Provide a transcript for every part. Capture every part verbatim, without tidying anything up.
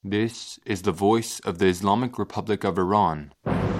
This is the voice of the Islamic Republic of Iran.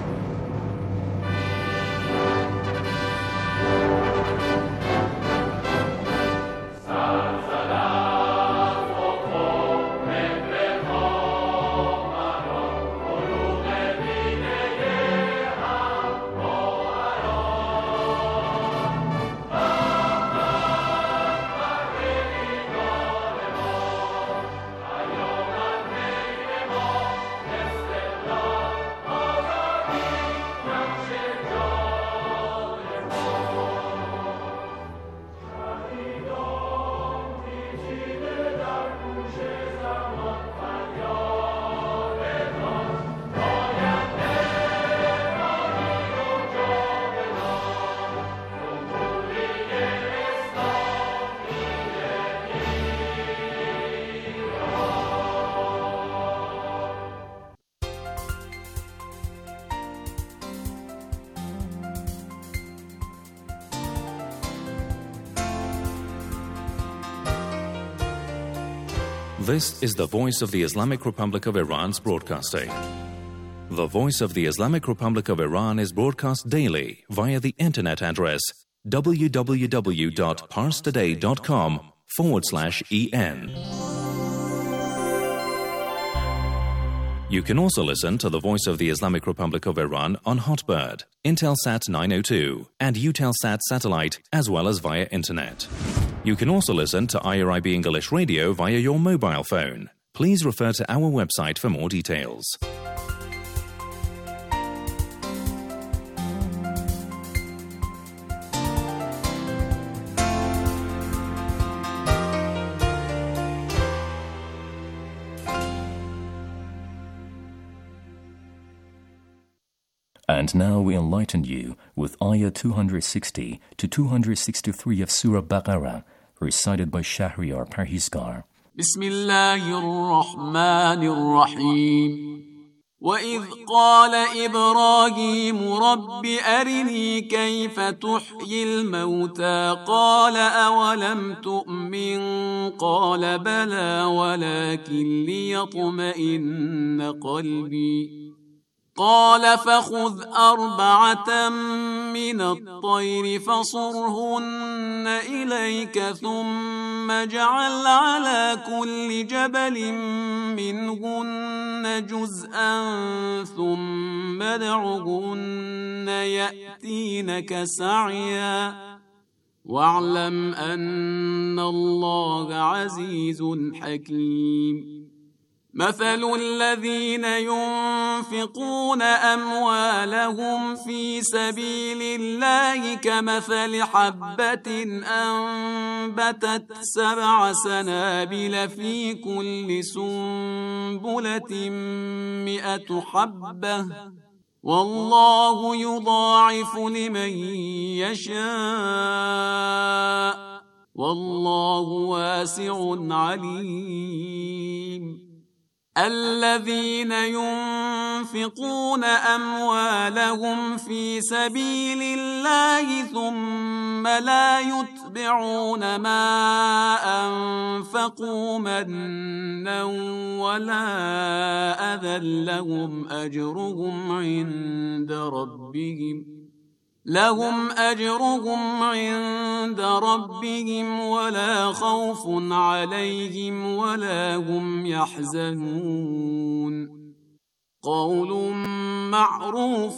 This is the voice of the Islamic Republic of Iran's broadcasting. The voice of the Islamic Republic of Iran is broadcast daily via the internet address www.parstoday.com forward slash en. You can also listen to the voice of the Islamic Republic of Iran on Hotbird, Intelsat nine oh two, and Eutelsat satellite, as well as via internet. You can also listen to I R I B English Radio via your mobile phone. Please refer to our website for more details. And now we enlighten you with Ayah two sixty to two sixty-three of Surah Baqarah, recited by Shahriar Parhizgar. Bismillahir-Rahmanir-Rahim. وَإِذْ قَالَ إِبْرَاهِيمُ رَبِّ أَرِنِي كَيْفَ تُحْيِي الْمَوْتَى قَالَ أَوَلَمْ تُؤْمِنْ قَالَ بَلَى وَلَكِنْ لِيَطْمَئِنَّ قَلْبِي قال فخذ أربعة من الطير فصرهن إليك ثم اجعل على كل جبل منهن جزءا ثم ادعهن يأتينك سعيا واعلم أن الله عزيز حكيم مثل الذين ينفقون أموالهم في سبيل الله كمثل حبة أنبتت سبع سنابل في كل سنبلة مئة حبة والله يضاعف لمن يشاء والله واسع عليم الذين ينفقون أموالهم في سبيل الله ثم لا يتبعون ما أنفقوا منا ولا أذى لهم أجرهم عند ربهم لهم أجرهم عند ربهم ولا خوف عليهم ولا هم يحزنون قول معروف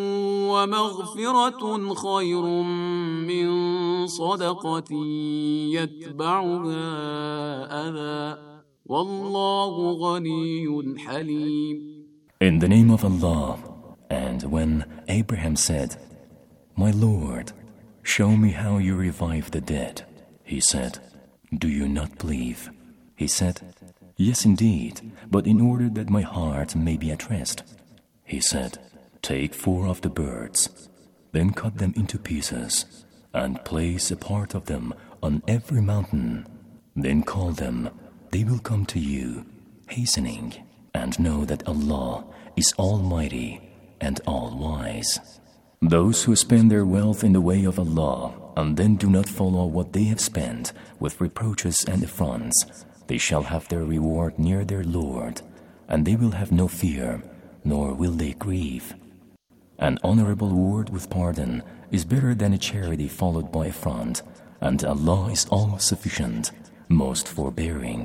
ومغفرة خير من صدقة يتبعها أذى والله غني حليم. In the name of Allah, and when Abraham said, My Lord, show me how you revive the dead. He said, Do you not believe? He said, Yes, indeed, but in order that my heart may be at rest. He said, Take four of the birds, then cut them into pieces, and place a part of them on every mountain. Then call them, they will come to you, hastening, and know that Allah is Almighty and All-Wise. Those who spend their wealth in the way of Allah and then do not follow what they have spent with reproaches and affronts, they shall have their reward near their Lord, and they will have no fear, nor will they grieve. An honorable word with pardon is better than a charity followed by affront, and Allah is all-sufficient, most forbearing.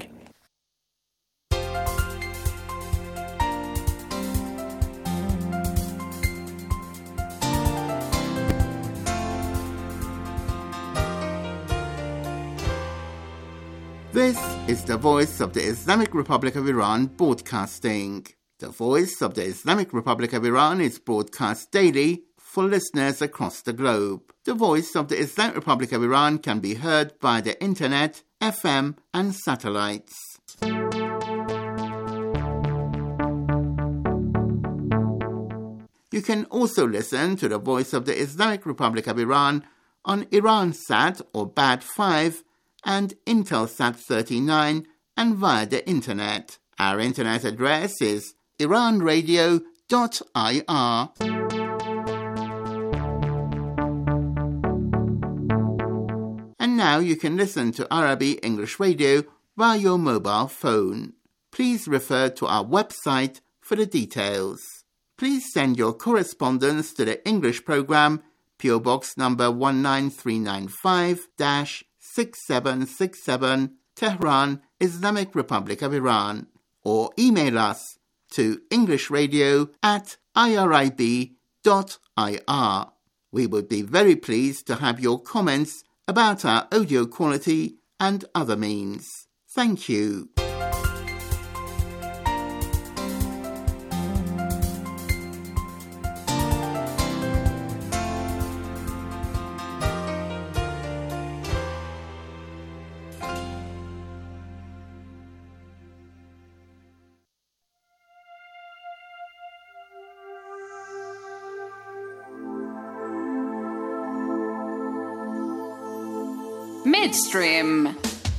This is the Voice of the Islamic Republic of Iran broadcasting. The Voice of the Islamic Republic of Iran is broadcast daily for listeners across the globe. The Voice of the Islamic Republic of Iran can be heard by the internet, F M and satellites. You can also listen to the Voice of the Islamic Republic of Iran on Iransat or B A D five and Intelsat thirty-nine and via the internet. Our internet address is iran radio dot I R. And now you can listen to Arabic English radio via your mobile phone. Please refer to our website for the details. Please send your correspondence to the English program, P O Box number one nine three nine five, six seven six seven, Tehran, Islamic Republic of Iran, or email us to englishradio at irib dot I R. We would be very pleased to have your comments about our audio quality and other means. Thank you. Midstream.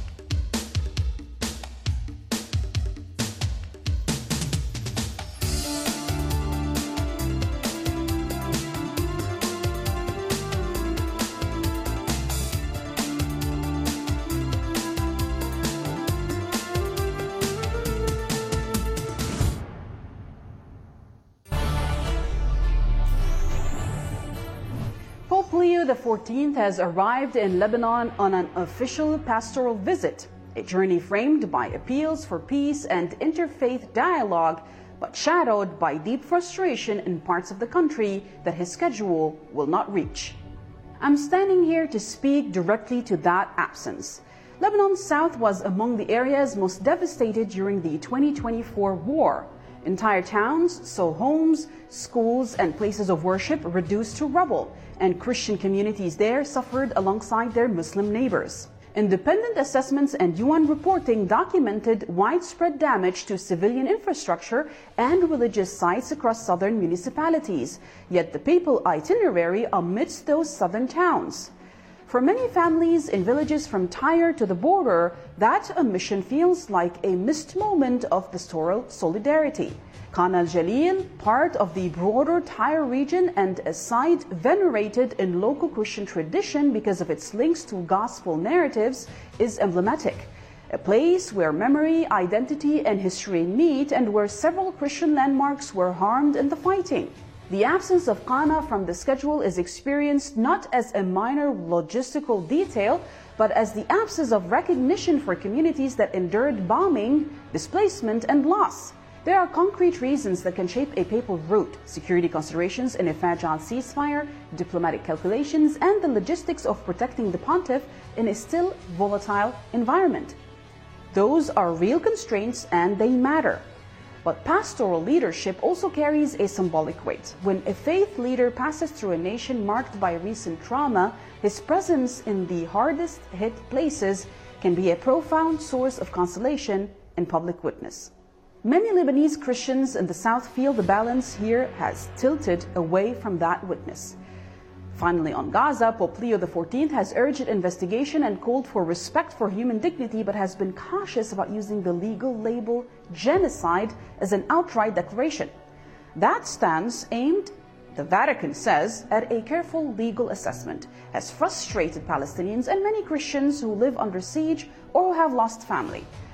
Pope Leo the fourteenth has arrived in Lebanon on an official pastoral visit, a journey framed by appeals for peace and interfaith dialogue, but shadowed by deep frustration in parts of the country that his schedule will not reach. I'm standing here to speak directly to that absence. Lebanon's south was among the areas most devastated during the twenty twenty-four war. Entire towns saw homes, schools, and places of worship reduced to rubble, and Christian communities there suffered alongside their Muslim neighbors. Independent assessments and U N reporting documented widespread damage to civilian infrastructure and religious sites across southern municipalities, yet the papal itinerary amidst those southern towns. For many families in villages from Tyre to the border, that omission feels like a missed moment of pastoral solidarity. Khan al-Jalil, part of the broader Tyre region and a site venerated in local Christian tradition because of its links to gospel narratives, is emblematic. A place where memory, identity, and history meet and where several Christian landmarks were harmed in the fighting. The absence of Qana from the schedule is experienced not as a minor logistical detail, but as the absence of recognition for communities that endured bombing, displacement, and loss. There are concrete reasons that can shape a papal route: security considerations in a fragile ceasefire, diplomatic calculations, and the logistics of protecting the pontiff in a still volatile environment. Those are real constraints and they matter. But pastoral leadership also carries a symbolic weight. When a faith leader passes through a nation marked by recent trauma, his presence in the hardest hit places can be a profound source of consolation and public witness. Many Lebanese Christians in the south feel the balance here has tilted away from that witness. Finally, on Gaza, Pope Leo the fourteenth has urged investigation and called for respect for human dignity, but has been cautious about using the legal label genocide as an outright declaration. That stance, aimed, the Vatican says, at a careful legal assessment, has frustrated Palestinians and many Christians who live under siege or who have lost family.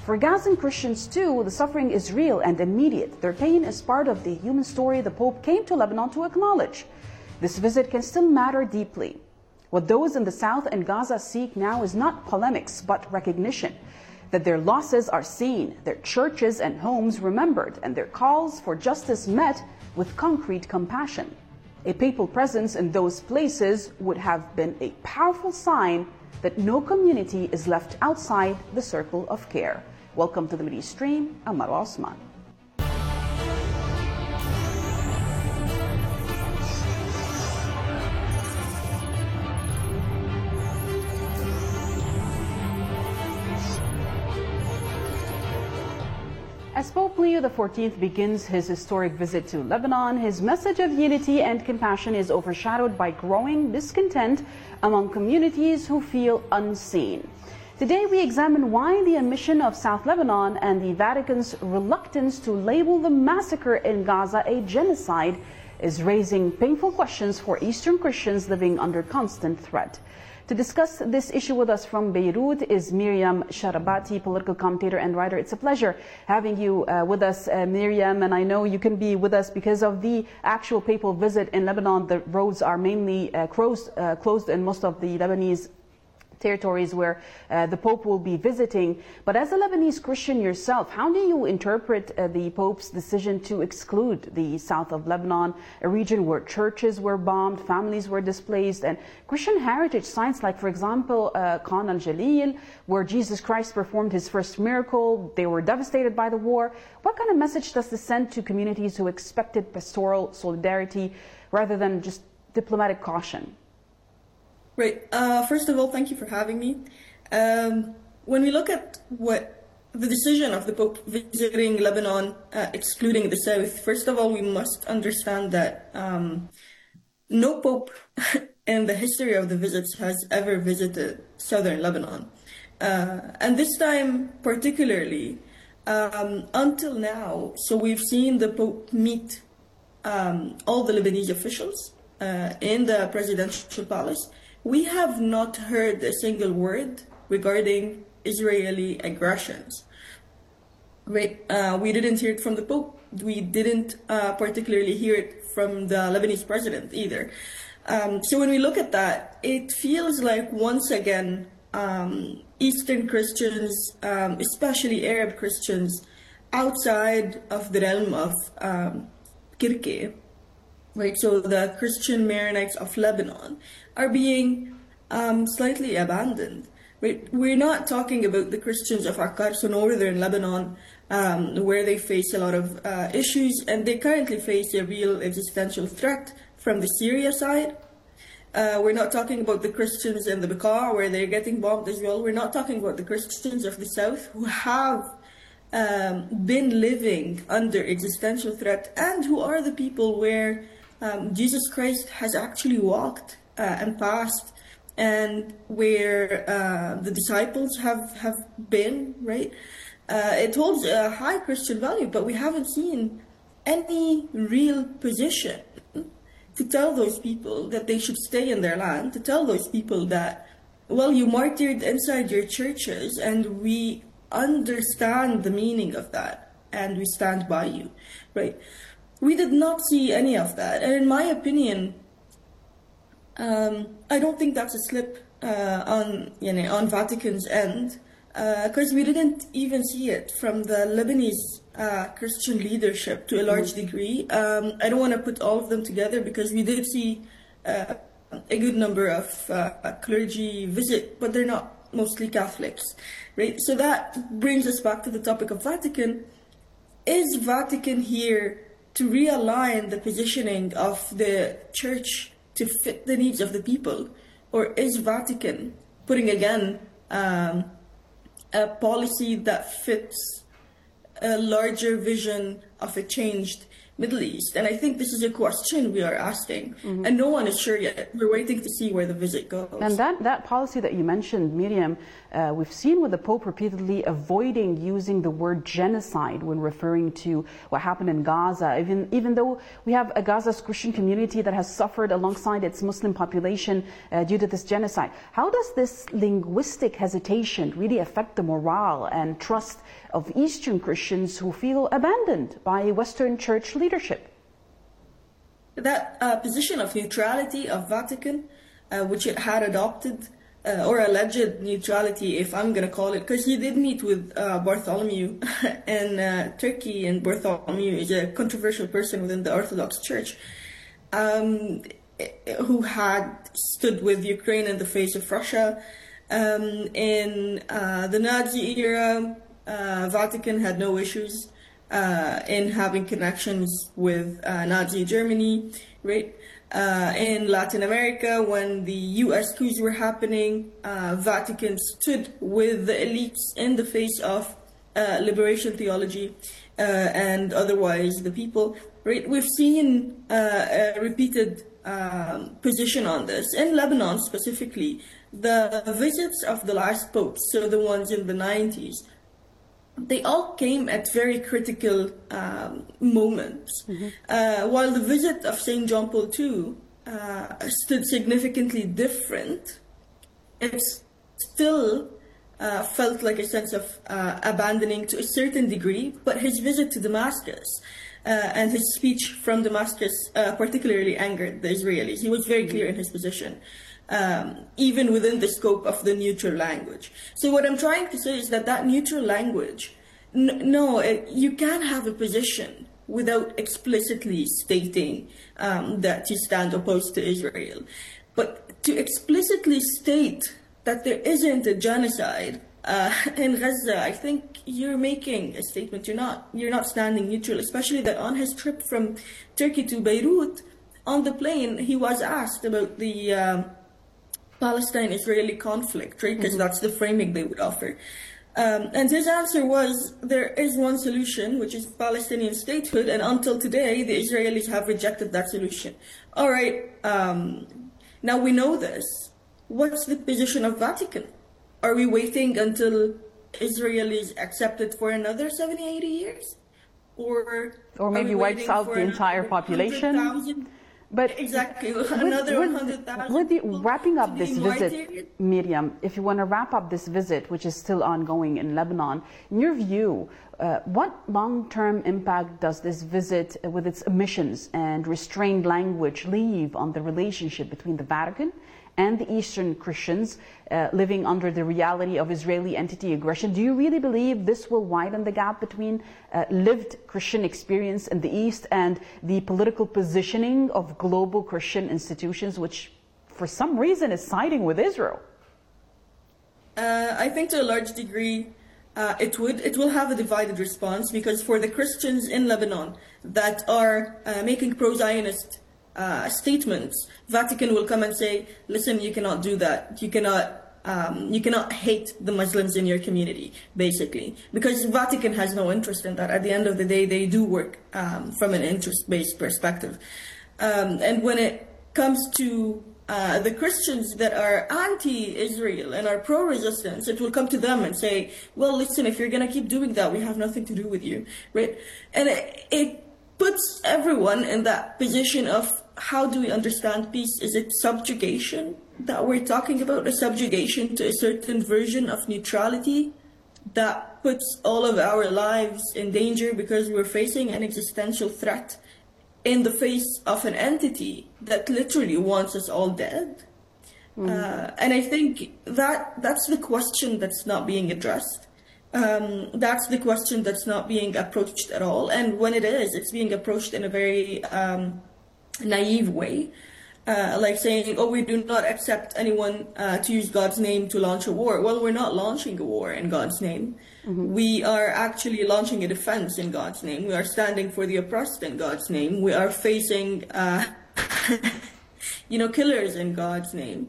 For Gazan Christians too, the suffering is real and immediate. Their pain is part of the human story the Pope came to Lebanon to acknowledge. This visit can still matter deeply. What those in the south and Gaza seek now is not polemics, but recognition. That their losses are seen, their churches and homes remembered, and their calls for justice met with concrete compassion. A papal presence in those places would have been a powerful sign that no community is left outside the circle of care. Welcome to the Middle East Stream. I'm Marwa Osman. As Pope Leo the fourteenth begins his historic visit to Lebanon, his message of unity and compassion is overshadowed by growing discontent among communities who feel unseen. Today we examine why the admission of South Lebanon and the Vatican's reluctance to label the massacre in Gaza a genocide is raising painful questions for Eastern Christians living under constant threat. To discuss this issue with us from Beirut is Miriam Sharabati, political commentator and writer. It's a pleasure having you uh, with us, uh, Miriam, and I know you can be with us because of the actual papal visit in Lebanon. The roads are mainly uh, closed, uh, closed in most of the Lebanese territories where uh, the Pope will be visiting. But as a Lebanese Christian yourself, how do you interpret uh, the Pope's decision to exclude the south of Lebanon, a region where churches were bombed, families were displaced, and Christian heritage sites like, for example, uh, Khan al-Jalil, where Jesus Christ performed his first miracle? They were devastated by the war. What kind of message does this send to communities who expected pastoral solidarity rather than just diplomatic caution? Right. Uh, first of all, thank you for having me. Um, when we look at what the decision of the Pope visiting Lebanon, uh, excluding the South, first of all, we must understand that um, no Pope in the history of the visits has ever visited southern Lebanon. Uh, and this time particularly, um, until now, so we've seen the Pope meet um, all the Lebanese officials uh, in the presidential palace. We have not heard a single word regarding Israeli aggressions. Right? Uh, we didn't hear it from the Pope. We didn't uh, particularly hear it from the Lebanese president either. Um, so when we look at that, it feels like once again, um, Eastern Christians, um, especially Arab Christians, outside of the realm of um, Kirke, right? So the Christian Maronites of Lebanon are being um, slightly abandoned. Right? We're not talking about the Christians of Akkar, so northern Lebanon, um, where they face a lot of uh, issues, and they currently face a real existential threat from the Syria side. Uh, we're not talking about the Christians in the Bekaa, where they're getting bombed as well. We're not talking about the Christians of the south, who have um, been living under existential threat, and who are the people where um, Jesus Christ has actually walked uh, and passed, and where uh, the disciples have, have been, right? Uh, it holds a high Christian value, but we haven't seen any real position to tell those people that they should stay in their land, to tell those people that, well, you martyred inside your churches, and we understand the meaning of that, and we stand by you, right? We did not see any of that, and in my opinion, um, I don't think that's a slip uh, on, you know, on Vatican's end, because uh, we didn't even see it from the Lebanese uh, Christian leadership to a large degree. Um, I don't want to put all of them together, because we did see uh, a good number of uh, clergy visit, but they're not mostly Catholics, right? So that brings us back to the topic of Vatican. Is Vatican here to realign the positioning of the church to fit the needs of the people? Or is Vatican putting again um, a policy that fits a larger vision of a changed Middle East? And I think this is a question we are asking, mm-hmm. and no one is sure yet. We're waiting to see where the visit goes. And that, that policy that you mentioned, Miriam, Uh, we've seen with the Pope repeatedly avoiding using the word genocide when referring to what happened in Gaza, even, even though we have a Gaza's Christian community that has suffered alongside its Muslim population uh, due to this genocide. How does this linguistic hesitation really affect the morale and trust of Eastern Christians who feel abandoned by Western Church leadership? That uh, position of neutrality of Vatican, uh, which it had adopted, uh, or alleged neutrality, if I'm going to call it, because he did meet with uh, Bartholomew in uh, Turkey, and Bartholomew is a controversial person within the Orthodox Church, um, who had stood with Ukraine in the face of Russia. Um, in uh, the Nazi era, uh, Vatican had no issues Uh, in having connections with uh, Nazi Germany, right? Uh, in Latin America, when the U S coups were happening, uh, Vatican stood with the elites in the face of uh, liberation theology uh, and otherwise the people, right? We've seen uh, a repeated um, position on this. In Lebanon specifically, the visits of the last popes, so the ones in the nineties, they all came at very critical um, moments. Mm-hmm. Uh, while the visit of Saint John Paul the Second uh, stood significantly different, it still uh, felt like a sense of uh, abandoning to a certain degree. But his visit to Damascus uh, and his speech from Damascus uh, particularly angered the Israelis. He was very clear in his position. Um, even within the scope of the neutral language. So what I'm trying to say is that that neutral language, n- no, it, you can't have a position without explicitly stating um, that you stand opposed to Israel. But to explicitly state that there isn't a genocide uh, in Gaza, I think you're making a statement. You're not, you're not standing neutral, especially that on his trip from Turkey to Beirut, on the plane, he was asked about the Um, Palestine-Israeli conflict, right? Because mm-hmm. that's the framing they would offer. Um, and his answer was, there is one solution, which is Palestinian statehood, and until today, the Israelis have rejected that solution. All right, um, now we know this. What's the position of Vatican? Are we waiting until Israel is accepted for another seventy, eighty years? Or, or maybe wipes out the entire population? But exactly, another one hundred thousand. With the wrapping up this visit, Miriam, if you want to wrap up this visit, which is still ongoing in Lebanon, in your view, uh, what long-term impact does this visit, uh, with its omissions and restrained language, leave on the relationship between the Vatican and the Eastern Christians uh, living under the reality of Israeli entity aggression? Do you really believe this will widen the gap between uh, lived Christian experience in the East and the political positioning of global Christian institutions, which for some reason is siding with Israel? Uh, I think to a large degree uh, it would. It will have a divided response, because for the Christians in Lebanon that are uh, making pro-Zionist Uh, statements, Vatican will come and say, listen, you cannot do that. You cannot um, you cannot hate the Muslims in your community, basically. Because Vatican has no interest in that. At the end of the day, they do work um, from an interest-based perspective. Um, and when it comes to uh, the Christians that are anti-Israel and are pro-resistance, it will come to them and say, well, listen, if you're going to keep doing that, we have nothing to do with you, right? And it, it puts everyone in that position of, how do we understand peace? Is it subjugation that we're talking about? A subjugation to a certain version of neutrality that puts all of our lives in danger because we're facing an existential threat in the face of an entity that literally wants us all dead? Mm. Uh, and I think that that's the question that's not being addressed. Um, that's the question that's not being approached at all. And when it is, it's being approached in a very um, naive way, uh, like saying, oh, we do not accept anyone uh, to use God's name to launch a war. Well, we're not launching a war in God's name. Mm-hmm. We are actually launching a defense in God's name. We are standing for the oppressed in God's name. We are facing, uh, you know, killers in God's name.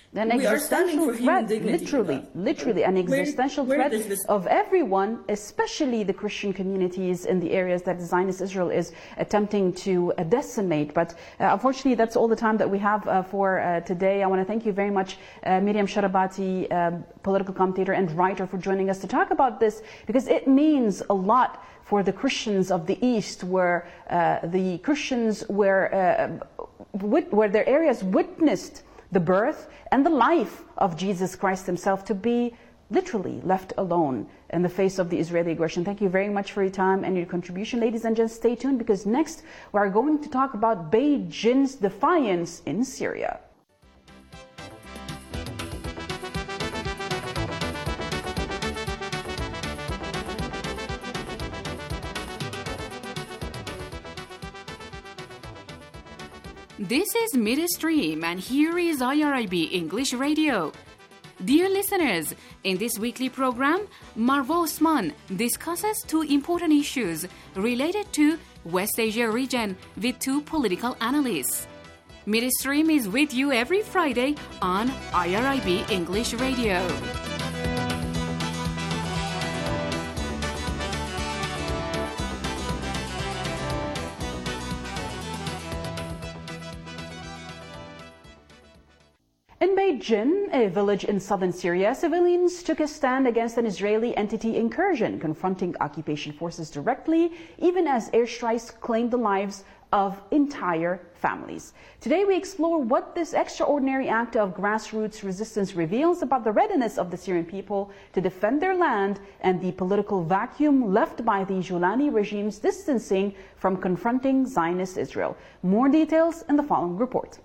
An we are standing existential for human threat, dignity. literally, literally an existential where, where threat this... of everyone, especially the Christian communities in the areas that Zionist Israel is attempting to uh, decimate. But uh, unfortunately, that's all the time that we have uh, for uh, today. I want to thank you very much, uh, Miriam Sharabati, um, political commentator and writer, for joining us to talk about this, because it means a lot for the Christians of the East, where uh, the Christians were, uh, wit- where their areas witnessed the birth and the life of Jesus Christ himself, to be literally left alone in the face of the Israeli aggression. Thank you very much for your time and your contribution. Ladies and gents, stay tuned, because next we are going to talk about Beijing's defiance in Syria. This is Midstream, and here is I R I B English Radio. Dear listeners, in this weekly program, Marwa Osman discusses two important issues related to West Asia region with two political analysts. Midstream is with you every Friday on I R I B English Radio. In Beijing, a village in southern Syria, civilians took a stand against an Israeli entity incursion, confronting occupation forces directly, even as airstrikes claimed the lives of entire families. Today we explore what this extraordinary act of grassroots resistance reveals about the readiness of the Syrian people to defend their land and the political vacuum left by the Joulani regime's distancing from confronting Zionist Israel. More details in the following report.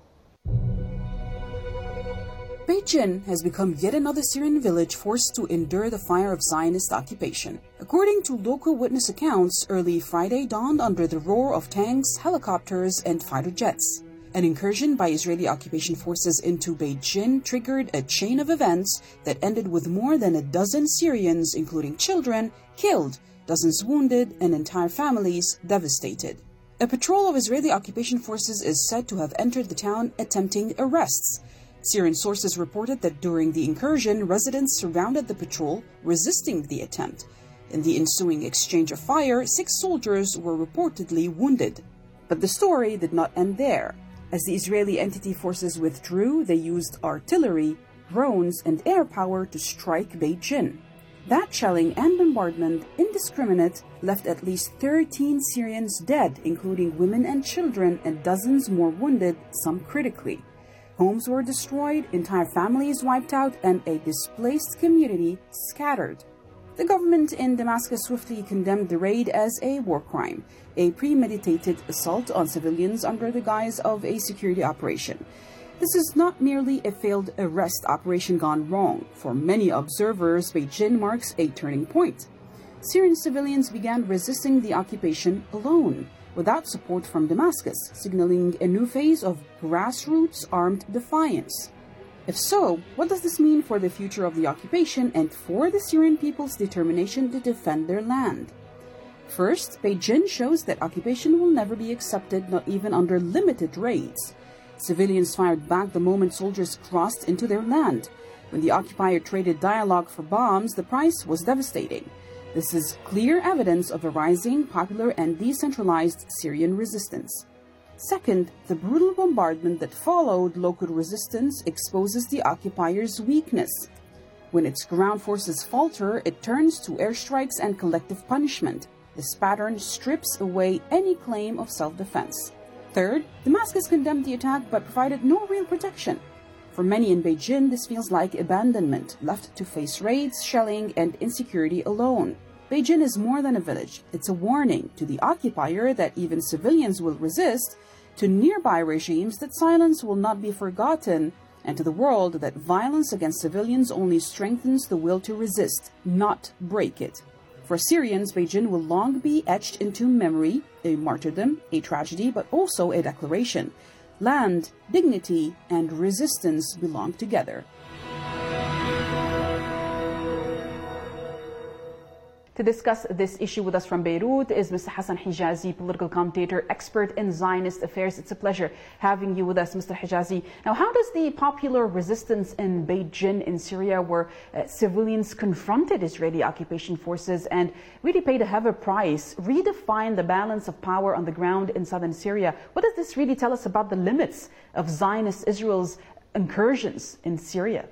Beijing has become yet another Syrian village forced to endure the fire of Zionist occupation. According to local witness accounts, early Friday dawned under the roar of tanks, helicopters, and fighter jets. An incursion by Israeli occupation forces into Beijing triggered a chain of events that ended with more than a dozen Syrians, including children, killed, dozens wounded, and entire families devastated. A patrol of Israeli occupation forces is said to have entered the town, attempting arrests. Syrian sources reported that during the incursion, residents surrounded the patrol, resisting the attempt. In the ensuing exchange of fire, six soldiers were reportedly wounded. But the story did not end there. As the Israeli entity forces withdrew, they used artillery, drones, and air power to strike Beijing. That shelling and bombardment, indiscriminate, left at least thirteen Syrians dead, including women and children, and dozens more wounded, some critically. Homes were destroyed, entire families wiped out, and a displaced community scattered. The government in Damascus swiftly condemned the raid as a war crime, a premeditated assault on civilians under the guise of a security operation. This is not merely a failed arrest operation gone wrong. For many observers, Beijing marks a turning point. Syrian civilians began resisting the occupation alone, without support from Damascus, signaling a new phase of grassroots armed defiance. If so, what does this mean for the future of the occupation and for the Syrian people's determination to defend their land? First, Beijing shows that occupation will never be accepted, not even under limited raids. Civilians fired back the moment soldiers crossed into their land. When the occupier traded dialogue for bombs, the price was devastating. This is clear evidence of a rising, popular, and decentralized Syrian resistance. Second, the brutal bombardment that followed local resistance exposes the occupier's weakness. When its ground forces falter, it turns to airstrikes and collective punishment. This pattern strips away any claim of self-defense. Third, Damascus condemned the attack but provided no real protection. For many in Beijing, this feels like abandonment, left to face raids, shelling, and insecurity alone. Beijing is more than a village. It's a warning to the occupier that even civilians will resist, to nearby regimes that silence will not be forgotten, and to the world that violence against civilians only strengthens the will to resist, not break it. For Syrians, Beijing will long be etched into memory, a martyrdom, a tragedy, but also a declaration. Land, dignity, and resistance belong together. To discuss this issue with us from Beirut is Mister Hassan Hijazi, political commentator, expert in Zionist affairs. It's a pleasure having you with us, Mister Hijazi. Now, how does the popular resistance in Beit Jinn in Syria, where uh, civilians confronted Israeli occupation forces and really paid a heavy price, redefine the balance of power on the ground in southern Syria? What does this really tell us about the limits of Zionist Israel's incursions in Syria?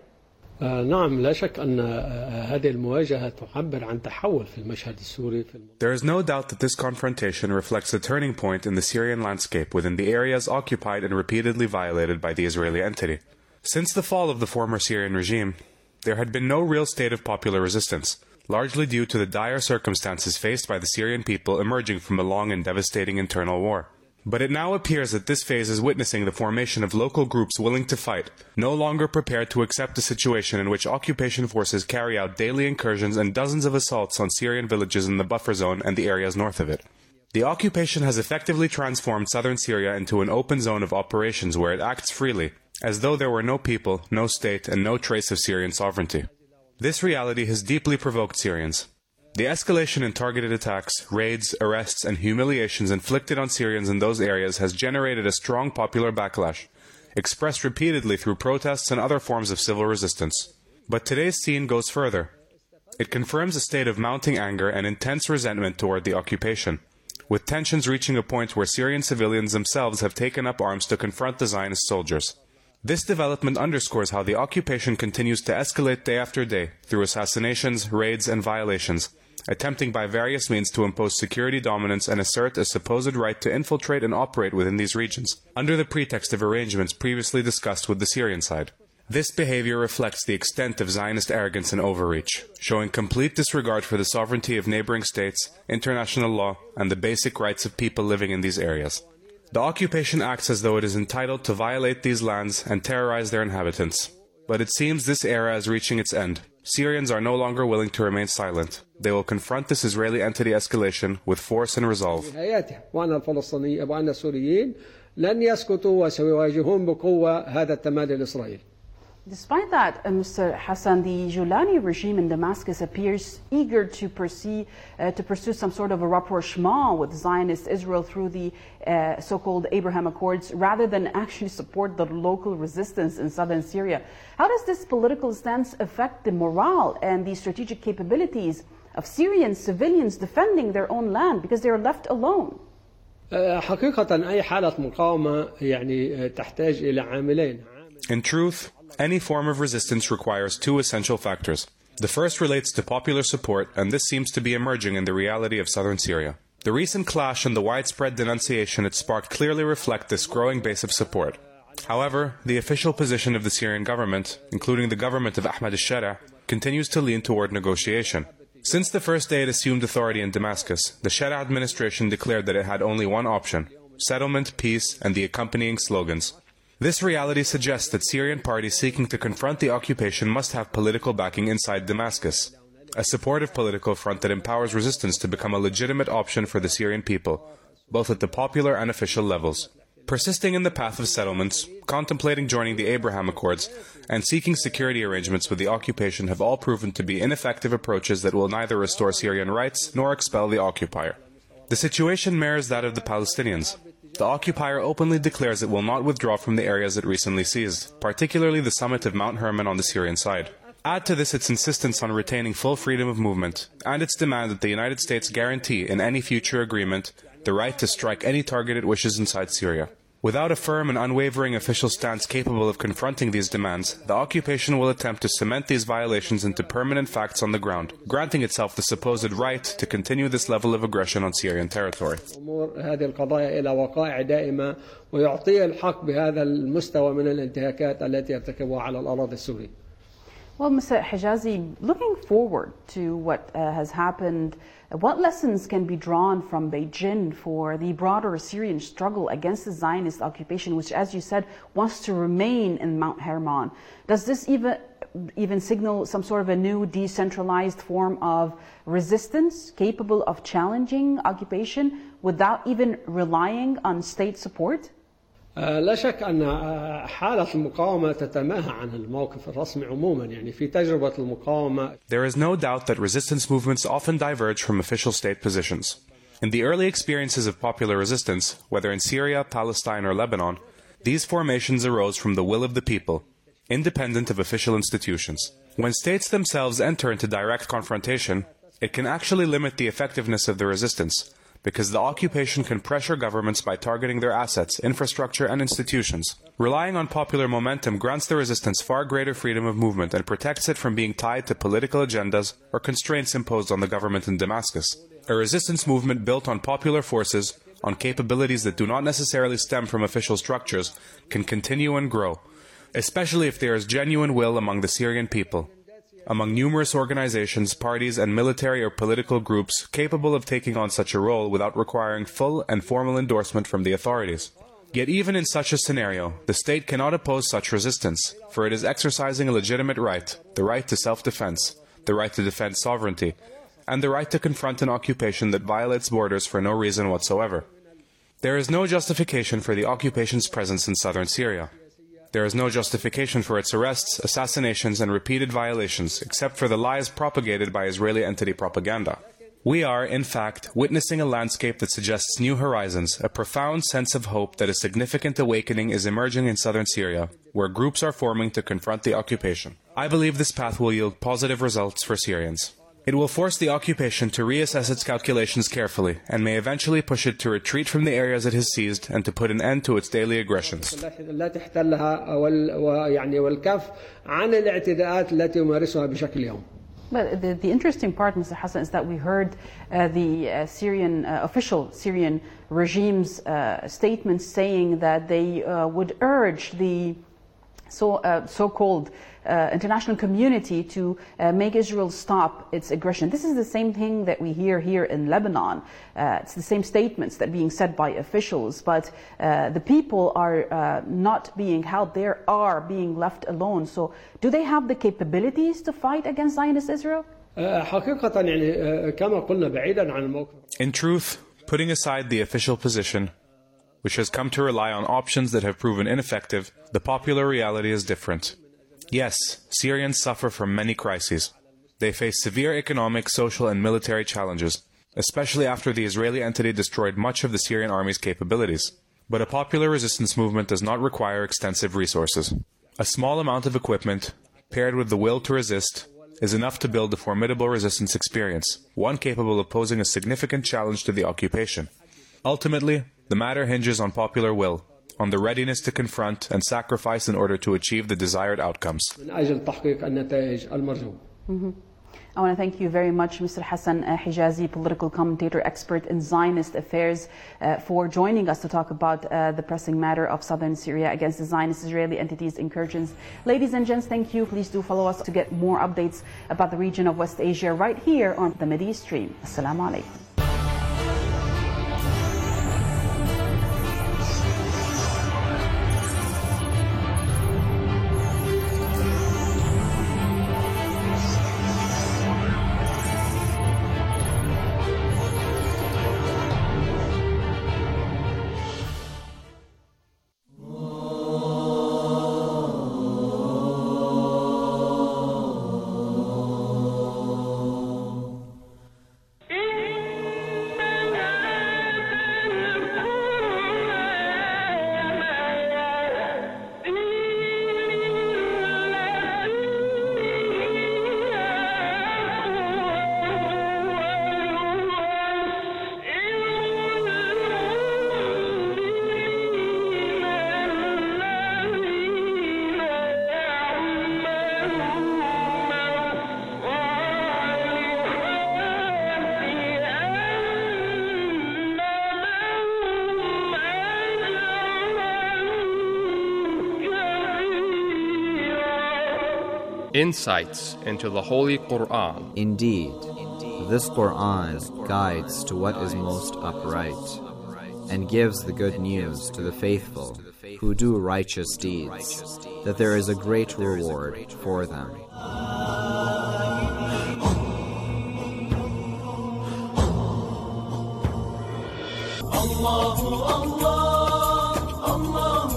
نعم لا شك أن هذه المواجهة تعبر عن تحول في المشهد السوري. There is no doubt that this confrontation reflects a turning point in the Syrian landscape within the areas occupied and repeatedly violated by the Israeli entity. Since the fall of the former Syrian regime, there had been no real state of popular resistance, largely due to the dire circumstances faced by the Syrian people emerging from a long and devastating internal war. But it now appears that this phase is witnessing the formation of local groups willing to fight, no longer prepared to accept a situation in which occupation forces carry out daily incursions and dozens of assaults on Syrian villages in the buffer zone and the areas north of it. The occupation has effectively transformed southern Syria into an open zone of operations where it acts freely, as though there were no people, no state, and no trace of Syrian sovereignty. This reality has deeply provoked Syrians. The escalation in targeted attacks, raids, arrests, and humiliations inflicted on Syrians in those areas has generated a strong popular backlash, expressed repeatedly through protests and other forms of civil resistance. But today's scene goes further. It confirms a state of mounting anger and intense resentment toward the occupation, with tensions reaching a point where Syrian civilians themselves have taken up arms to confront the Zionist soldiers. This development underscores how the occupation continues to escalate day after day through assassinations, raids, and violations, attempting by various means to impose security dominance and assert a supposed right to infiltrate and operate within these regions, under the pretext of arrangements previously discussed with the Syrian side. This behavior reflects the extent of Zionist arrogance and overreach, showing complete disregard for the sovereignty of neighboring states, international law, and the basic rights of people living in these areas. The occupation acts as though it is entitled to violate these lands and terrorize their inhabitants. But it seems this era is reaching its end. Syrians are no longer willing to remain silent. They will confront this Israeli entity escalation with force and resolve. وأن الفلسطينيين وأن السوريين لن يسكتوا وسيواجهون بقوة هذا التمادي الإسرائيلي. Despite that, uh, Mister Hassan, the Joulani regime in Damascus appears eager to pursue, uh, to pursue some sort of a rapprochement with Zionist Israel through the uh, so-called Abraham Accords, rather than actually support the local resistance in southern Syria. How does this political stance affect the morale and the strategic capabilities of Syrian civilians defending their own land, because they are left alone? حقيقة أي حالة مقاومة يعني تحتاج إلى عاملين. In truth, any form of resistance requires two essential factors. The first relates to popular support, and this seems to be emerging in the reality of southern Syria. The recent clash and the widespread denunciation it sparked clearly reflect this growing base of support. However, the official position of the Syrian government, including the government of Ahmad al-Shara, continues to lean toward negotiation. Since the first day it assumed authority in Damascus, the Shara administration declared that it had only one option: settlement, peace, and the accompanying slogans. This reality suggests that Syrian parties seeking to confront the occupation must have political backing inside Damascus, a supportive political front that empowers resistance to become a legitimate option for the Syrian people, both at the popular and official levels. Persisting in the path of settlements, contemplating joining the Abraham Accords, and seeking security arrangements with the occupation have all proven to be ineffective approaches that will neither restore Syrian rights nor expel the occupier. The situation mirrors that of the Palestinians. The occupier openly declares it will not withdraw from the areas it recently seized, particularly the summit of Mount Hermon on the Syrian side. Add to this its insistence on retaining full freedom of movement, and its demand that the United States guarantee in any future agreement the right to strike any target it wishes inside Syria. Without a firm and unwavering official stance capable of confronting these demands, the occupation will attempt to cement these violations into permanent facts on the ground, granting itself the supposed right to continue this level of aggression on Syrian territory. هذه القضايا إلى وقائع دائمة ويعطي الحق بهذا المستوى من الانتهاكات التي يرتكبها على الأراضي السورية. Well, Mister Hijazi, looking forward to what uh, has happened, what lessons can be drawn from Beit Jinn for the broader Syrian struggle against the Zionist occupation, which, as you said, wants to remain in Mount Hermon? Does this even even signal some sort of a new decentralized form of resistance capable of challenging occupation without even relying on state support? لا شك أن حالة المقاومة تتماهى عن الموقف الرسمي عموما يعني في تجربة المقاومة. There is no doubt that resistance movements often diverge from official state positions. In the early experiences of popular resistance, whether in Syria, Palestine, or Lebanon, these formations arose from the will of the people, independent of official institutions. When states themselves enter into direct confrontation, it can actually limit the effectiveness of the resistance, because the occupation can pressure governments by targeting their assets, infrastructure, and institutions. Relying on popular momentum grants the resistance far greater freedom of movement and protects it from being tied to political agendas or constraints imposed on the government in Damascus. A resistance movement built on popular forces, on capabilities that do not necessarily stem from official structures, can continue and grow, especially if there is genuine will among the Syrian people, among numerous organizations, parties, and military or political groups capable of taking on such a role without requiring full and formal endorsement from the authorities. Yet even in such a scenario, the state cannot oppose such resistance, for it is exercising a legitimate right, the right to self-defense, the right to defend sovereignty, and the right to confront an occupation that violates borders for no reason whatsoever. There is no justification for the occupation's presence in southern Syria. There is no justification for its arrests, assassinations, and repeated violations, except for the lies propagated by Israeli entity propaganda. We are, in fact, witnessing a landscape that suggests new horizons, a profound sense of hope that a significant awakening is emerging in southern Syria, where groups are forming to confront the occupation. I believe this path will yield positive results for Syrians. It will force the occupation to reassess its calculations carefully, and may eventually push it to retreat from the areas it has seized and to put an end to its daily aggressions. But the, the interesting part, Mister Hassan, is that we heard uh, the uh, Syrian, uh, official Syrian regime's uh, statements saying that they uh, would urge the so, uh, so-called uh, international community to uh, make Israel stop its aggression. This is the same thing that we hear here in Lebanon. Uh, it's the same statements that are being said by officials, but uh, the people are uh, not being helped. They are being left alone. So do they have the capabilities to fight against Zionist Israel? In truth, putting aside the official position, which has come to rely on options that have proven ineffective, the popular reality is different. Yes, Syrians suffer from many crises. They face severe economic, social, and military challenges, especially after the Israeli entity destroyed much of the Syrian army's capabilities. But a popular resistance movement does not require extensive resources. A small amount of equipment, paired with the will to resist, is enough to build a formidable resistance experience, one capable of posing a significant challenge to the occupation. Ultimately, the matter hinges on popular will, on the readiness to confront and sacrifice in order to achieve the desired outcomes. Mm-hmm. I want to thank you very much, Mister Hassan Hijazi, political commentator, expert in Zionist affairs, uh, for joining us to talk about uh, the pressing matter of southern Syria against the Zionist Israeli entities' incursions. Ladies and gents, thank you. Please do follow us to get more updates about the region of West Asia right here on the Mideast Stream. Assalamu alaikum. Insights into the Holy Quran. Indeed, this Quran guides to what is most upright and gives the good news to the faithful who do righteous deeds, that there is a great reward for them. Allah, Allah, Allah.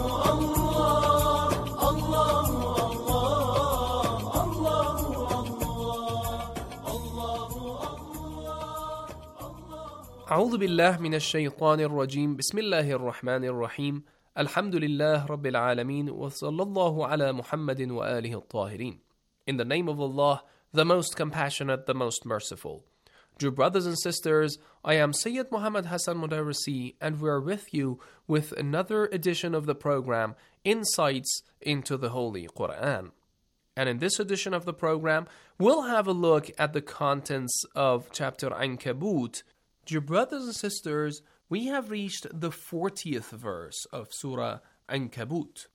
أعوذ بالله من الشيطان الرجيم بسم الله الرحمن الرحيم الحمد لله رب العالمين وصلى الله على محمد وآله الطاهرين. In the name of Allah, the most compassionate, the most merciful. Dear brothers and sisters, I am Sayyid Muhammad Hassan Mudarrisi, and we are with you with another edition of the program, Insights into the Holy Quran. And in this edition of the program, we'll have a look at the contents of chapter Ankabut. Dear brothers and sisters, we have reached the fortieth verse of Surah Ankabut.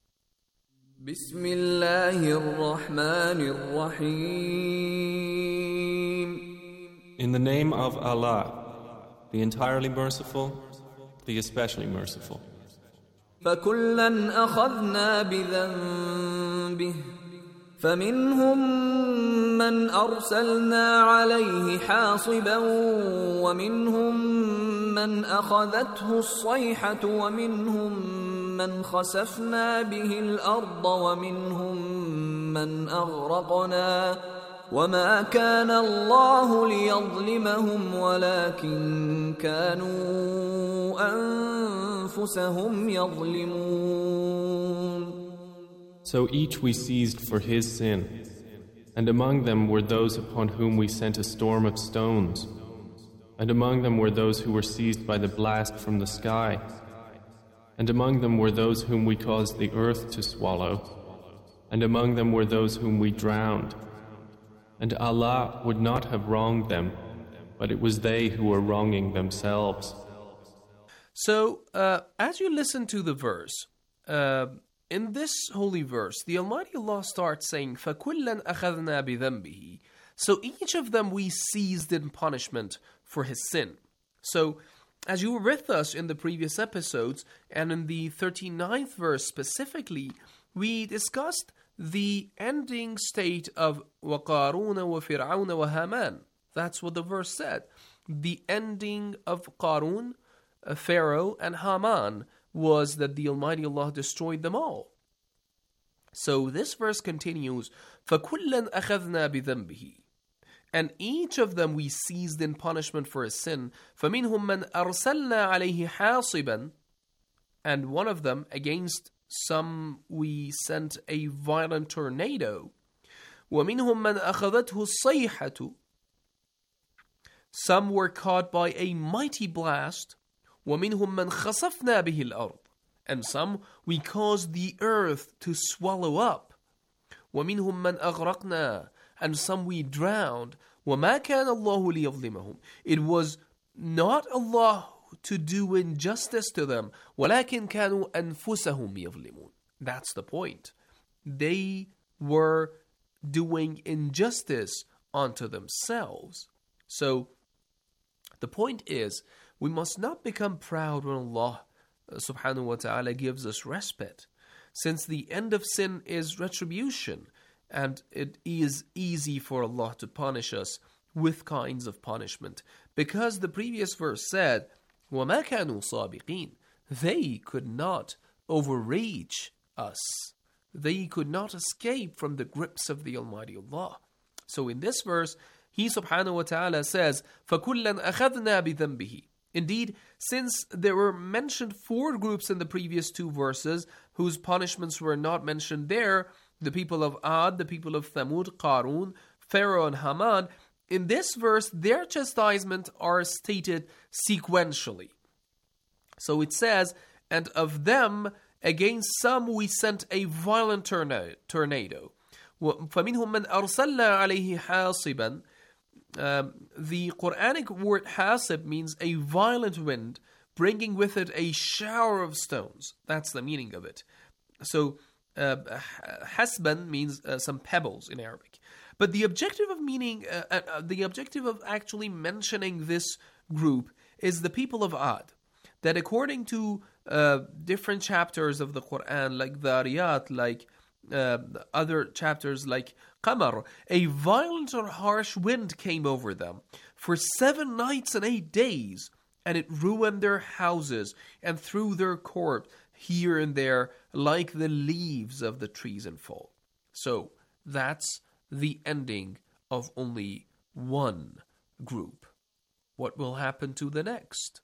Bismillahir-Rahmanir-Rahim. In the name of Allah, the entirely merciful, the especially merciful. فَكُلًّا أَخَذْنَا بِذَنبِهِ فَمِنْهُمْ مَنْ أَرْسَلْنَا عَلَيْهِ حَاصِبًا وَمِنْهُمْ مَنْ أَخَذَتْهُ الصَّيْحَةُ وَمِنْهُمْ مَنْ خَسَفْنَا بِهِ الْأَرْضَ وَمِنْهُمْ مَنْ أَغْرَقْنَا وَمَا كَانَ اللَّهُ لِيَظْلِمَهُمْ وَلَكِنْ كَانُوا أَنفُسَهُمْ يَظْلِمُونَ. So each we seized for his sin, and among them were those upon whom we sent a storm of stones, and among them were those who were seized by the blast from the sky, and among them were those whom we caused the earth to swallow, and among them were those whom we drowned. And Allah would not have wronged them, but it was they who were wronging themselves. So, uh, as you listen to the verse, uh, in this holy verse, the Almighty Allah starts saying, فَكُلًّا أَخَذْنَا بِذَنْبِهِ. So each of them we seized in punishment for his sin. So, as you were with us in the previous episodes, and in the thirty-ninth verse specifically, we discussed the ending state of وَقَارُونَ وَفِرْعَوْنَ وَهَامَانَ. That's what the verse said. The ending of Qarun, Pharaoh, and Haman was that the Almighty Allah destroyed them all. So this verse continues, فَكُلًّا أَخَذْنَا بِذَنْبِهِ. And each of them we seized in punishment for his sin. فَمِنْهُمْ مَنْ أَرْسَلْنَا عَلَيْهِ حَاصِبًا. And one of them, against some we sent a violent tornado. وَمِنْهُمْ مَنْ أَخَذَتْهُ الصَّيْحَةُ. Some were caught by a mighty blast. وَمِنْهُمْ مَنْ خَسَفْنَا بِهِ الْأَرْضِ. And some we caused the earth to swallow up. وَمِنْهُمْ مَنْ أَغْرَقْنَا. And some we drowned. وَمَا كَانَ اللَّهُ لِيَظْلِمَهُم. It was not Allah to do injustice to them. وَلَكِنْ كَانُوا أَنفُسَهُمْ يَظْلِمُونَ. That's the point. They were doing injustice unto themselves. So, the point is, we must not become proud when Allah subhanahu wa ta'ala gives us respite, since the end of sin is retribution, and it is easy for Allah to punish us with kinds of punishment, because the previous verse said, وَمَا كَانُوا صَابِقِينَ. They could not overreach us. They could not escape from the grips of the Almighty Allah. So in this verse, He subhanahu wa ta'ala says, فَكُلًّا أَخَذْنَا بِذَنْبِهِ. Indeed, since there were mentioned four groups in the previous two verses, whose punishments were not mentioned there, the people of Ad, the people of Thamud, Qarun, Pharaoh, and Haman, in this verse, their chastisement are stated sequentially. So it says, and of them, against some we sent a violent tornado. فَمِنْهُمْ مَنْ أَرْسَلْنَا عَلَيْهِ حَاصِبًا. Um, the Quranic word hasib means a violent wind, bringing with it a shower of stones. That's the meaning of it. So, uh, hasban means uh, some pebbles in Arabic. But the objective of meaning, uh, uh, the objective of actually mentioning this group is the people of Ad. That according to uh, different chapters of the Quran, like Dhariyat, like uh, other chapters like Qamar, a violent or harsh wind came over them for seven nights and eight days, and it ruined their houses and threw their corpse here and there like the leaves of the trees in fall. So that's the ending of only one group. What will happen to the next?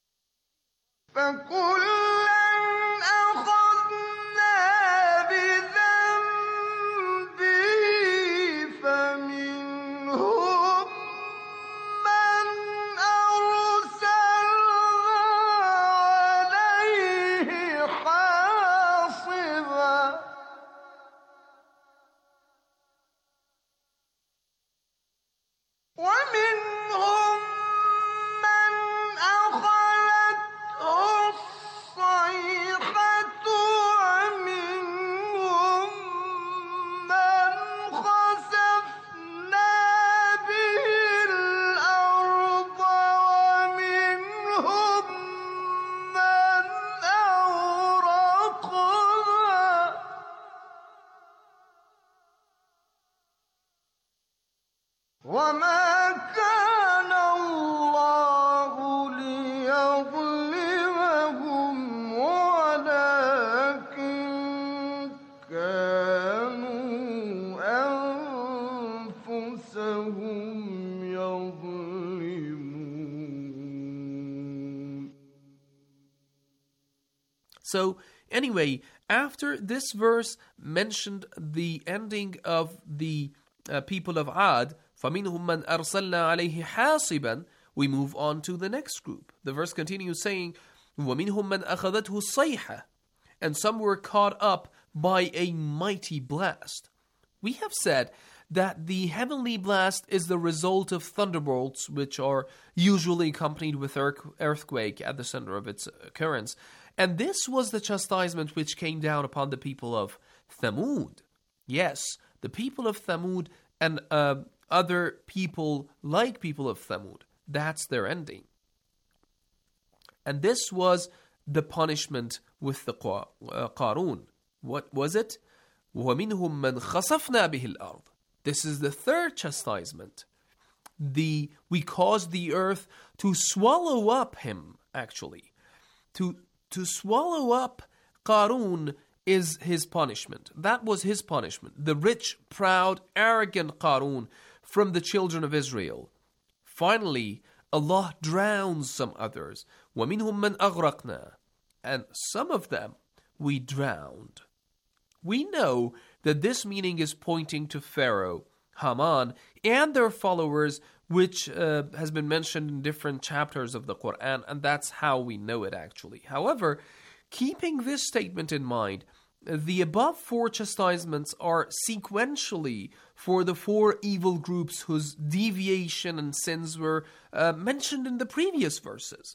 So anyway, after this verse mentioned the ending of the uh, people of Ad, فَمِنْهُمْ مَنْ أَرْسَلْنَا عَلَيْهِ حَاصِبًا, we move on to the next group. The verse continues saying, وَمِنْهُمْ مَنْ أَخَذَتْهُ الصَّيْحَةُ, and some were caught up by a mighty blast. We have said that the heavenly blast is the result of thunderbolts, which are usually accompanied with earthquake at the center of its occurrence. And this was the chastisement which came down upon the people of Thamud. Yes, the people of Thamud and uh, other people like people of Thamud. That's their ending. And this was the punishment with the uh, Qarun. What was it? وَمِنْهُمْ مَنْ خَسَفْنَا بِهِ الْأَرْضِ. This is the third chastisement. The we caused the earth to swallow up him, actually. To to swallow up Qarun is his punishment. That was his punishment. The rich, proud, arrogant Qarun from the children of Israel. Finally, Allah drowns some others. وَمِنْهُمْ مَنْ أَغْرَقْنَا. And some of them we drowned. We know that this meaning is pointing to Pharaoh, Haman, and their followers, which uh, has been mentioned in different chapters of the Quran, and that's how we know it actually. However, keeping this statement in mind, the above four chastisements are sequentially for the four evil groups whose deviation and sins were uh, mentioned in the previous verses.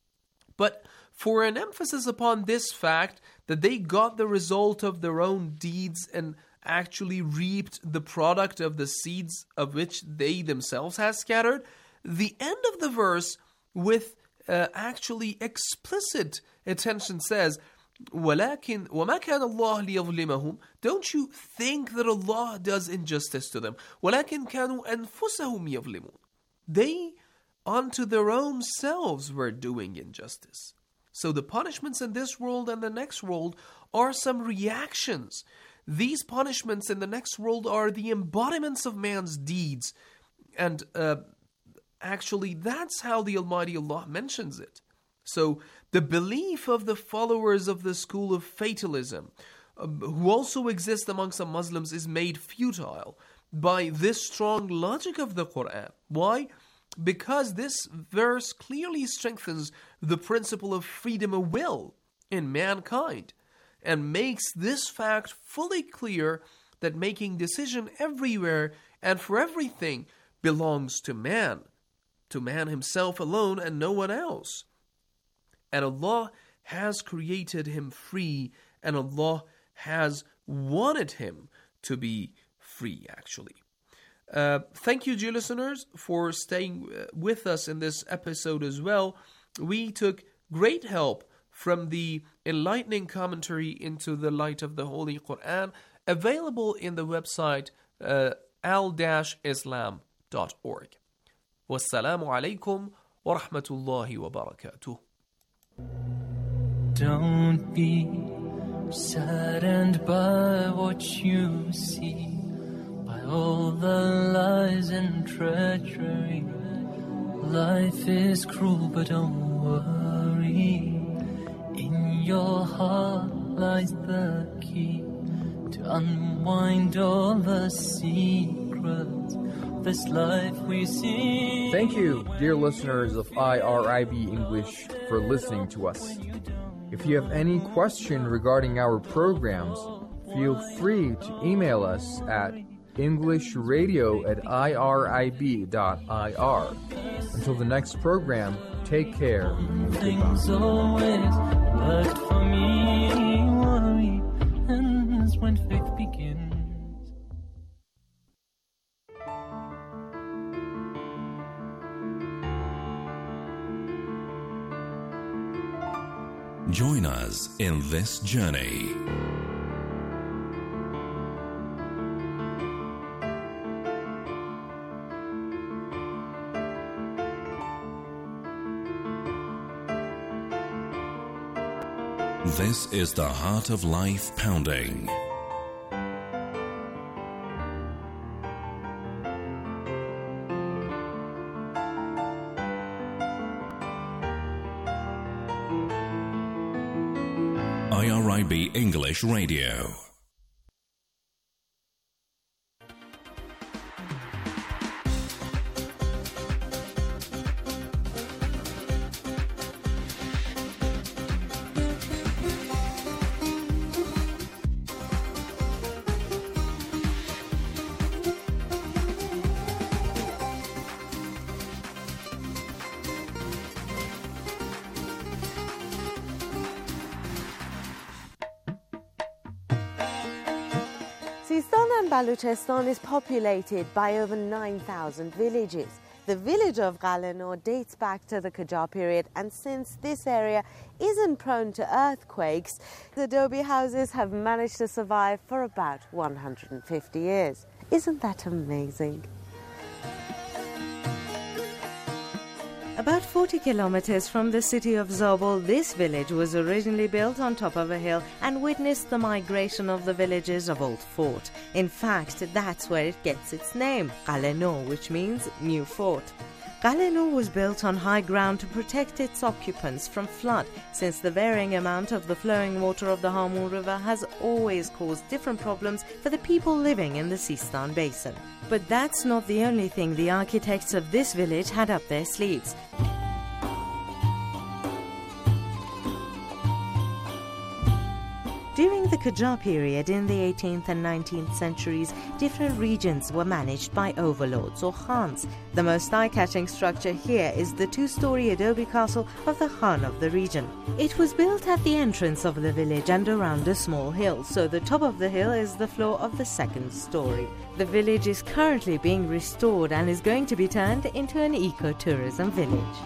But for an emphasis upon this fact that they got the result of their own deeds and actually reaped the product of the seeds of which they themselves had scattered, the end of the verse with uh, actually explicit attention says, وَلَكِنْ وَمَا كَانَ اللَّهُ لِيَظْلِمَهُم. Don't you think that Allah does injustice to them? وَلَكِنْ كَانُوا أَنفُسَهُمْ يَظْلِمُونَ. They unto their own selves were doing injustice. So the punishments in this world and the next world are some reactions. These punishments in the next world are the embodiments of man's deeds. And uh, actually, that's how the Almighty Allah mentions it. So the belief of the followers of the school of fatalism, uh, who also exist among some Muslims, is made futile by this strong logic of the Quran. Why? Because this verse clearly strengthens the principle of freedom of will in mankind and makes this fact fully clear that making decision everywhere and for everything belongs to man, to man himself alone and no one else. And Allah has created him free, and Allah has wanted him to be free, actually. Uh, thank you, dear listeners, for staying with us in this episode as well. We took great help from the enlightening commentary into the light of the Holy Quran, available in the website uh, al dash islam dot org. Wassalamu alaikum wa rahmatullahi wa barakatuh. Don't be saddened by what you see, by all the lies and treachery. Life is cruel, but don't worry. In your heart lies the key to unwind all the secrets of this life we see. Thank you, dear listeners of I R I B English, for listening to us. If you have any question regarding our programs, feel free to email us at englishradio at irib dot I R. Until the next program, take care. Things always worked for me. Worry ends when faith begins. Join us in this journey. This is the Heart of Life Pounding. I R I B English Radio. Sistan and Baluchistan is populated by over nine thousand villages. The village of Ghalanur dates back to the Qajar period, and since this area isn't prone to earthquakes, the adobe houses have managed to survive for about one hundred fifty years. Isn't that amazing? About forty kilometers from the city of Zabul, this village was originally built on top of a hill and witnessed the migration of the villagers of Old Fort. In fact, that's where it gets its name, Ghalanur, which means new fort. Ghalanur was built on high ground to protect its occupants from flood, since the varying amount of the flowing water of the Hamun River has always caused different problems for the people living in the Sistan Basin. But that's not the only thing the architects of this village had up their sleeves. During the Qajar period in the eighteenth and nineteenth centuries, different regions were managed by overlords or khans. The most eye-catching structure here is the two-story adobe castle of the Khan of the region. It was built at the entrance of the village and around a small hill, so the top of the hill is the floor of the second story. The village is currently being restored and is going to be turned into an eco-tourism village.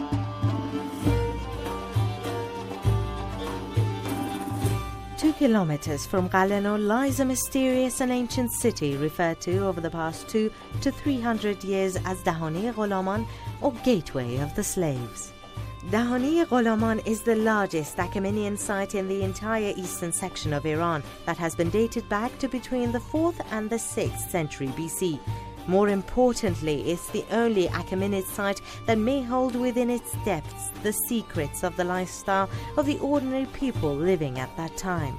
Two kilometers from Ghalanur lies a mysterious and ancient city referred to over the past two to three hundred years as Dahani-e-Ghulaman, or Gateway of the Slaves. Dahani-e-Ghulaman is the largest Achaemenian site in the entire eastern section of Iran that has been dated back to between the fourth and the sixth century B C. More importantly, it's the only Achaemenid site that may hold within its depths the secrets of the lifestyle of the ordinary people living at that time.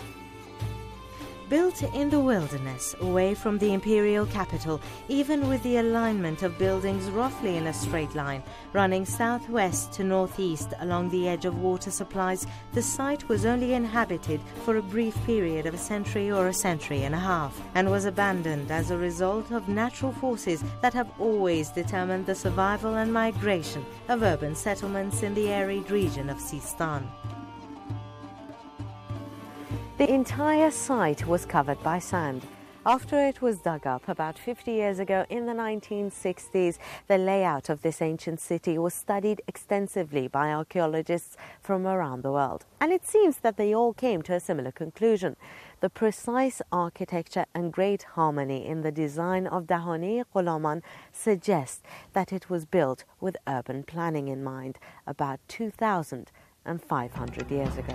Built in the wilderness, away from the imperial capital, even with the alignment of buildings roughly in a straight line, running southwest to northeast along the edge of water supplies, the site was only inhabited for a brief period of a century or a century and a half, and was abandoned as a result of natural forces that have always determined the survival and migration of urban settlements in the arid region of Sistan. The entire site was covered by sand. After it was dug up about fifty years ago in the nineteen sixties, the layout of this ancient city was studied extensively by archaeologists from around the world. And it seems that they all came to a similar conclusion. The precise architecture and great harmony in the design of Dahani-e-Ghulaman suggests that it was built with urban planning in mind about two thousand five hundred years ago.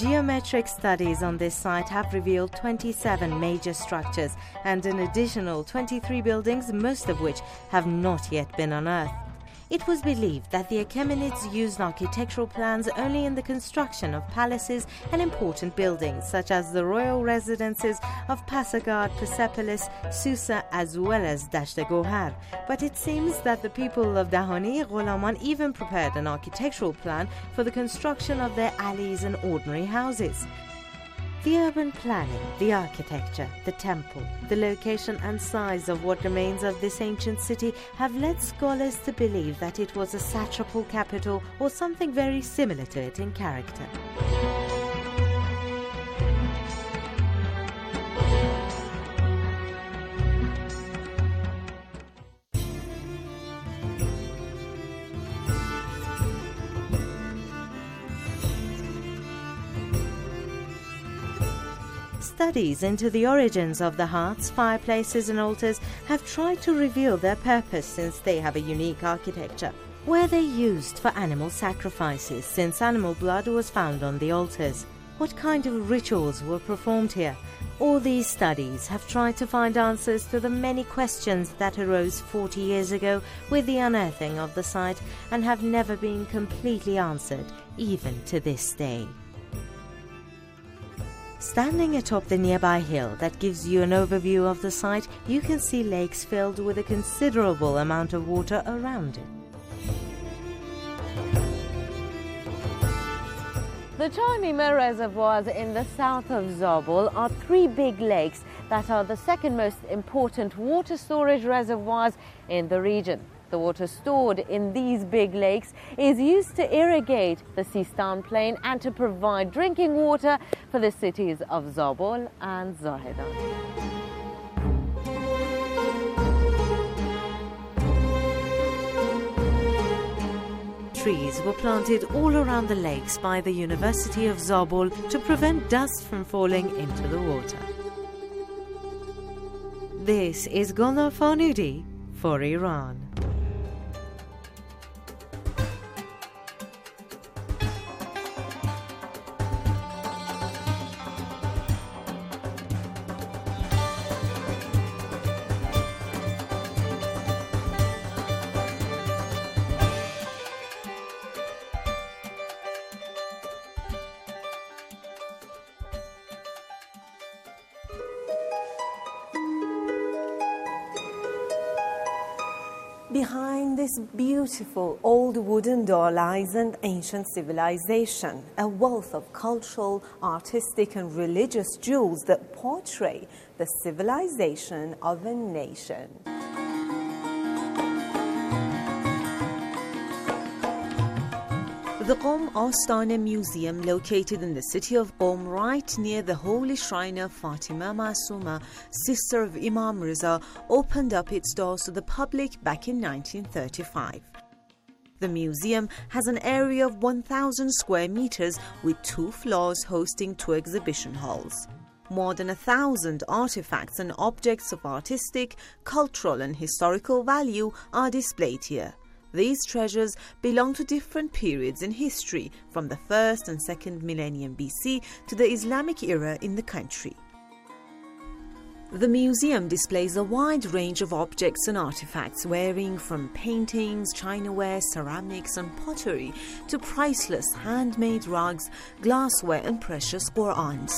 geometric studies on this site have revealed twenty-seven major structures and an additional twenty-three buildings, most of which have not yet been unearthed. It was believed that the Achaemenids used architectural plans only in the construction of palaces and important buildings, such as the royal residences of Pasargad, Persepolis, Susa, as well as Dasht-e-Gohar. But it seems that the people of Dahani Ghulaman even prepared an architectural plan for the construction of their alleys and ordinary houses. The urban planning, the architecture, the temple, the location and size of what remains of this ancient city have led scholars to believe that it was a satrapal capital or something very similar to it in character. Studies into the origins of the hearths, fireplaces and altars have tried to reveal their purpose, since they have a unique architecture. Were they used for animal sacrifices, since animal blood was found on the altars? What kind of rituals were performed here? All these studies have tried to find answers to the many questions that arose forty years ago with the unearthing of the site and have never been completely answered, even to this day. Standing atop the nearby hill that gives you an overview of the site, you can see lakes filled with a considerable amount of water around it. The Charmima reservoirs in the south of Zabul are three big lakes that are the second most important water storage reservoirs in the region. The water stored in these big lakes is used to irrigate the Sistan plain and to provide drinking water for the cities of Zabul and Zahedan. Trees were planted all around the lakes by the University of Zabul to prevent dust from falling into the water. This is Gulnar Farnudi for Iran. Behind this beautiful old wooden door lies an ancient civilization, a wealth of cultural, artistic and religious jewels that portray the civilization of a nation. The Qom Astana Museum, located in the city of Qom, right near the holy shrine of Fatima Masuma, sister of Imam Riza, opened up its doors to the public back in nineteen thirty-five. The museum has an area of one thousand square meters with two floors hosting two exhibition halls. More than a thousand artifacts and objects of artistic, cultural and historical value are displayed here. These treasures belong to different periods in history, from the first and second millennium B C to the Islamic era in the country. The museum displays a wide range of objects and artifacts, varying from paintings, chinaware, ceramics and pottery to priceless handmade rugs, glassware and precious Qur'ans.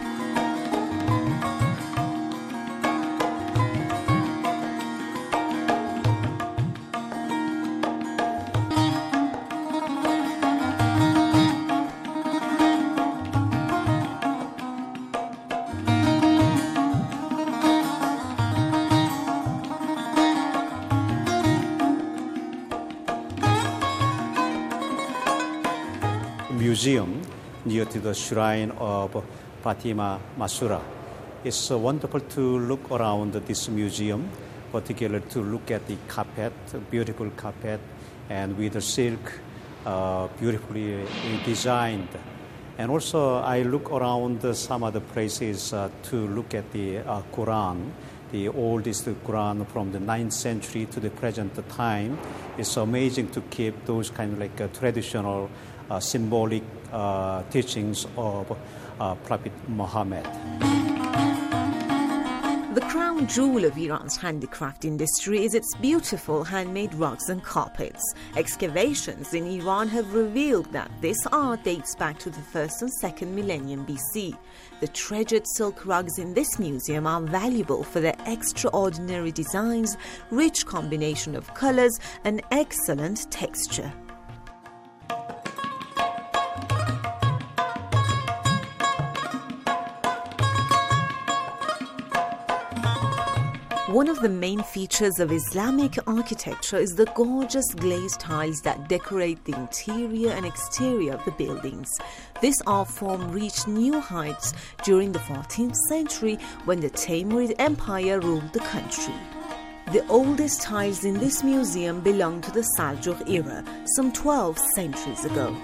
Museum near to the shrine of Fatima Masura. It's uh, wonderful to look around this museum, particularly to look at the carpet, beautiful carpet, and with the silk, uh, beautifully designed. And also I look around uh, some other places uh, to look at the uh, Quran, the oldest Quran from the ninth century to the present time. It's amazing to keep those kind of like uh, traditional uh, symbolic uh, teachings of uh, Prophet Muhammad. The crown jewel of Iran's handicraft industry is its beautiful handmade rugs and carpets. Excavations in Iran have revealed that this art dates back to the first and second millennium B C. The treasured silk rugs in this museum are valuable for their extraordinary designs, rich combination of colors, and excellent texture. One of the main features of Islamic architecture is the gorgeous glazed tiles that decorate the interior and exterior of the buildings. This art form reached new heights during the fourteenth century when the Timurid Empire ruled the country. The oldest tiles in this museum belong to the Seljuk era, some twelve centuries ago.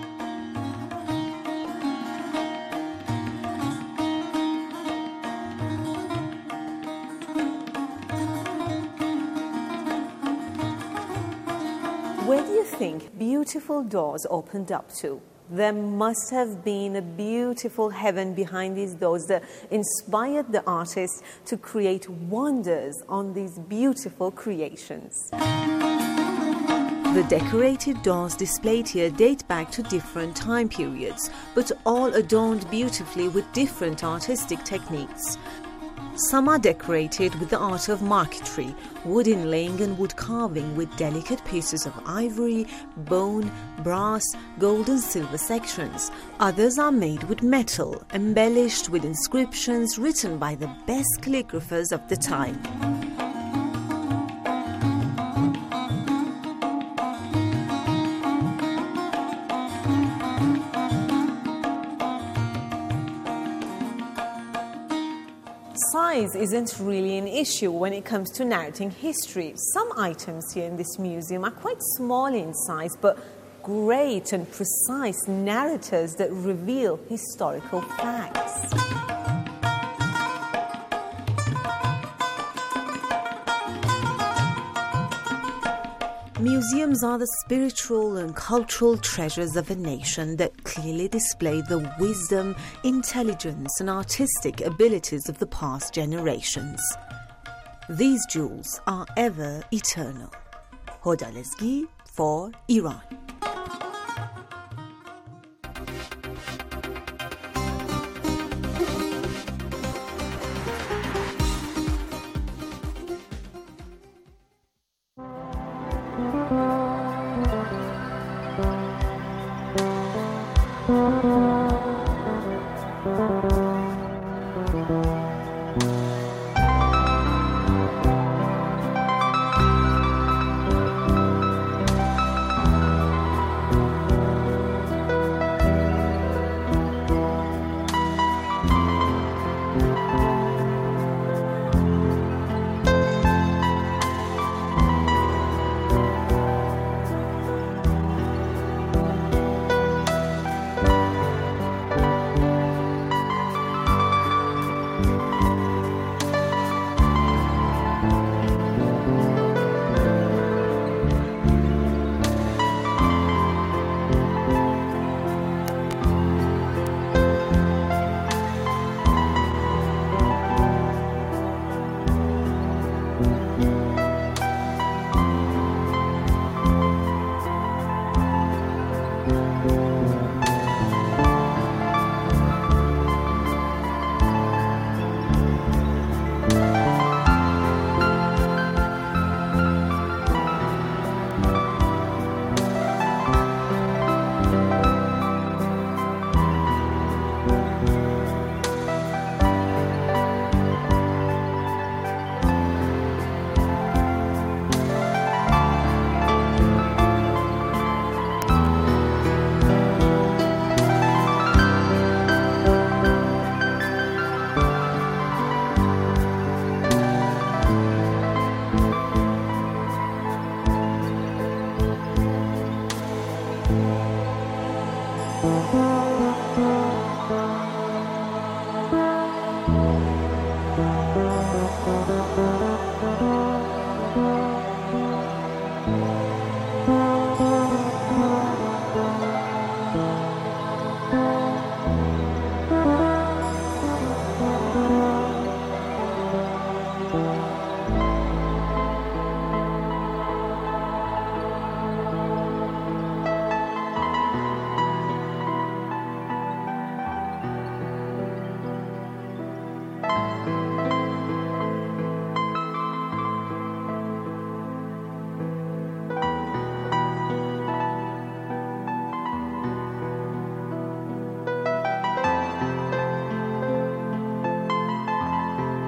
Where do you think beautiful doors opened up to? There must have been a beautiful heaven behind these doors that inspired the artists to create wonders on these beautiful creations. The decorated doors displayed here date back to different time periods, but all adorned beautifully with different artistic techniques. Some are decorated with the art of marquetry, wood inlaying and wood carving with delicate pieces of ivory, bone, brass, gold and silver sections. Others are made with metal, embellished with inscriptions written by the best calligraphers of the time. Size isn't really an issue when it comes to narrating history. Some items here in this museum are quite small in size, but great and precise narrators that reveal historical facts. Museums are the spiritual and cultural treasures of a nation that clearly display the wisdom, intelligence, and artistic abilities of the past generations. These jewels are ever eternal. Hoda Lezgi for Iran. Thank you.